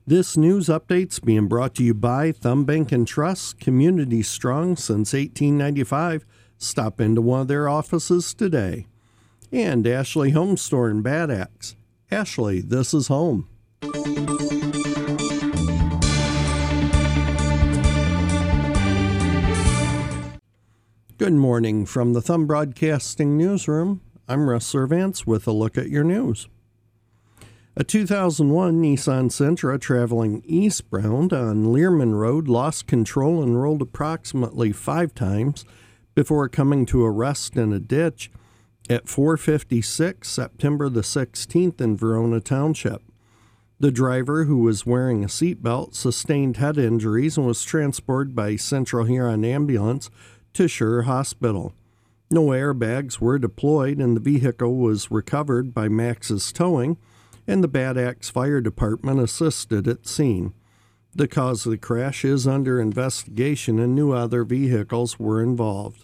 This news update's being brought to you by Thumb Bank and Trust, community strong since 1895. Stop into one of their offices today. And Ashley Home Store in Bad Axe. Ashley, this is home. Good morning from the Thumb Broadcasting Newsroom. I'm Russ Servants with a look at your news. A 2001 Nissan Sentra traveling eastbound on Learman Road lost control and rolled approximately 5 times before coming to a rest in a ditch at 4:56 September the 16th in Verona Township. The driver, who was wearing a seatbelt, sustained head injuries and was transported by Central Huron Ambulance to Shure Hospital. No airbags were deployed and the vehicle was recovered by Max's Towing, and the Bad Axe Fire Department assisted at scene. The cause of the crash is under investigation and no other vehicles were involved.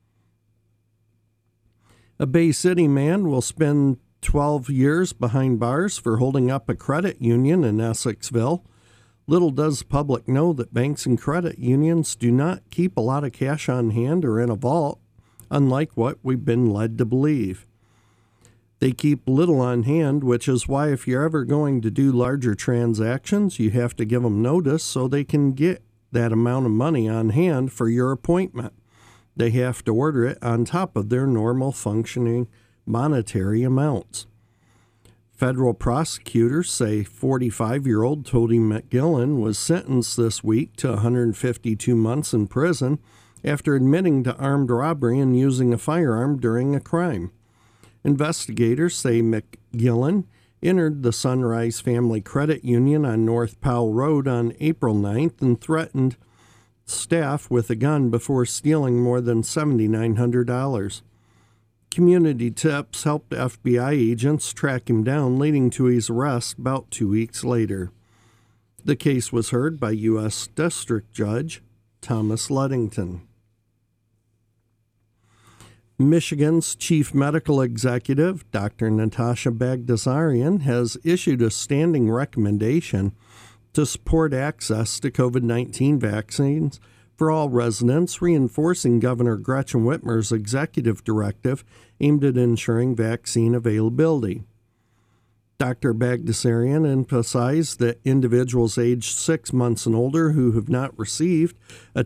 A Bay City man will spend 12 years behind bars for holding up a credit union in Essexville. Little does the public know that banks and credit unions do not keep a lot of cash on hand or in a vault, unlike what we've been led to believe. They keep little on hand, which is why if you're ever going to do larger transactions, you have to give them notice so they can get that amount of money on hand for your appointment. They have to order it on top of their normal functioning monetary amounts. Federal prosecutors say 45-year-old Tody McGillen was sentenced this week to 152 months in prison after admitting to armed robbery and using a firearm during a crime. Investigators say McGillen entered the Sunrise Family Credit Union on North Powell Road on April 9th and threatened staff with a gun before stealing more than $7,900. Community tips helped FBI agents track him down, leading to his arrest about 2 weeks later. The case was heard by U.S. District Judge Thomas Ludington. Michigan's chief medical executive, Dr. Natasha Bagdasarian, has issued a standing recommendation to support access to COVID-19 vaccines for all residents, reinforcing Governor Gretchen Whitmer's executive directive aimed at ensuring vaccine availability. Dr. Bagdasarian emphasized that individuals aged 6 months and older who have not received a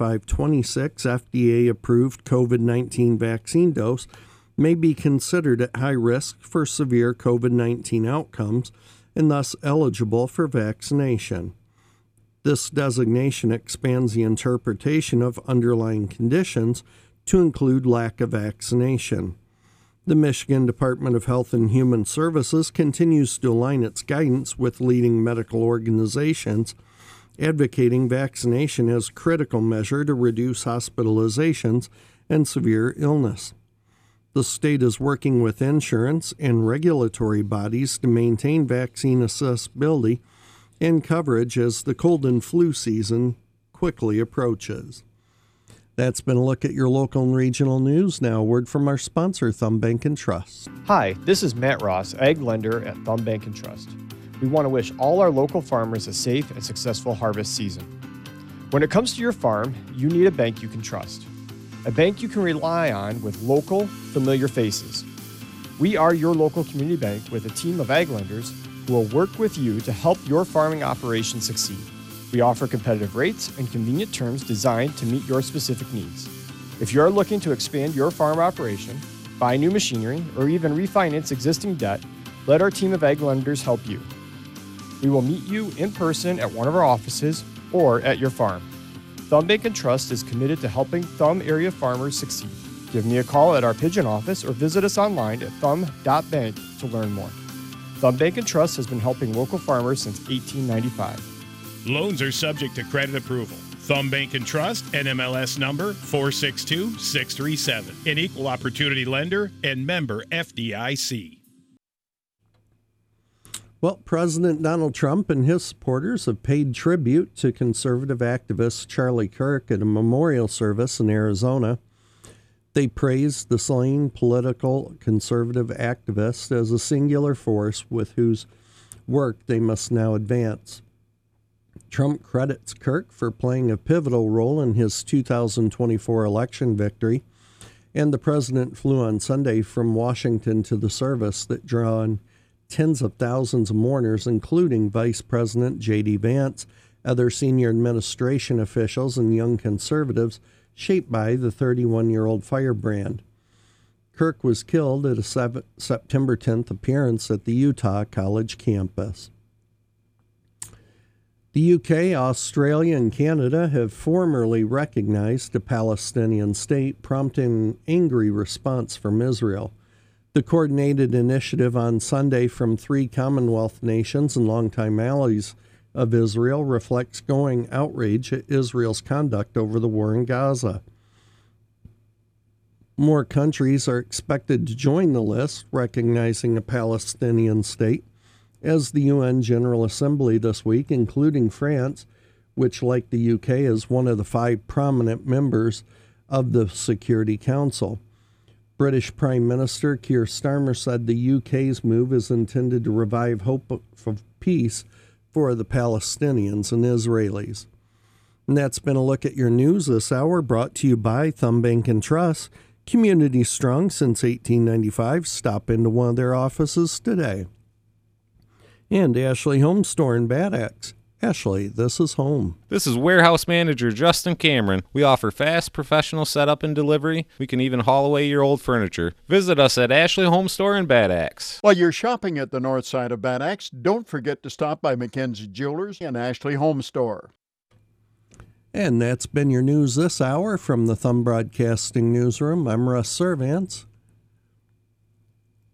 2526 FDA-approved COVID-19 vaccine dose may be considered at high risk for severe COVID-19 outcomes and thus eligible for vaccination. This designation expands the interpretation of underlying conditions to include lack of vaccination. The Michigan Department of Health and Human Services continues to align its guidance with leading medical organizations, advocating vaccination as a critical measure to reduce hospitalizations and severe illness. The state is working with insurance and regulatory bodies to maintain vaccine accessibility and coverage as the cold and flu season quickly approaches. That's been a look at your local and regional news. Now a word from our sponsor, Thumb Bank and Trust. Hi, this is Matt Ross, Ag Lender at Thumb Bank and Trust. We want to wish all our local farmers a safe and successful harvest season. When it comes to your farm, you need a bank you can trust. A bank you can rely on with local, familiar faces. We are your local community bank with a team of Ag Lenders who will work with you to help your farming operation succeed. We offer competitive rates and convenient terms designed to meet your specific needs. If you are looking to expand your farm operation, buy new machinery, or even refinance existing debt, let our team of Ag Lenders help you. We will meet you in person at one of our offices or at your farm. Thumb Bank and Trust is committed to helping Thumb area farmers succeed. Give me a call at our Pigeon office or visit us online at thumb.bank to learn more. Thumb Bank and Trust has been helping local farmers since 1895. Loans are subject to credit approval. Thumb Bank and Trust, NMLS number 462637, an equal opportunity lender and member FDIC. Well, President Donald Trump and his supporters have paid tribute to conservative activist Charlie Kirk at a memorial service in Arizona. They praised the slain political conservative activist as a singular force with whose work they must now advance. Trump credits Kirk for playing a pivotal role in his 2024 election victory, and the president flew on Sunday from Washington to the service that drew tens of thousands of mourners, including Vice President J.D. Vance, other senior administration officials, and young conservatives shaped by the 31-year-old firebrand. Kirk was killed at a September 10th appearance at the Utah College campus. The UK, Australia, and Canada have formally recognized a Palestinian state, prompting an angry response from Israel. The coordinated initiative on Sunday from 3 Commonwealth nations and longtime allies of Israel reflects growing outrage at Israel's conduct over the war in Gaza. More countries are expected to join the list, recognizing a Palestinian state, as the UN General Assembly this week, including France, which, like the UK, is one of the 5 prominent members of the Security Council. British Prime Minister Keir Starmer said the UK's move is intended to revive hope of peace for the Palestinians and Israelis. And that's been a look at your news this hour, brought to you by Thumb Bank and Trust. Community strong since 1895. Stop into one of their offices today. And Ashley Home Store in Bad Axe. Ashley, this is home. This is Warehouse Manager Justin Cameron. We offer fast, professional setup and delivery. We can even haul away your old furniture. Visit us at Ashley Home Store in Bad Axe. While you're shopping at the north side of Bad Axe, don't forget to stop by Mackenzie Jewelers and Ashley Home Store. And that's been your news this hour from the Thumb Broadcasting Newsroom. I'm Russ Servants.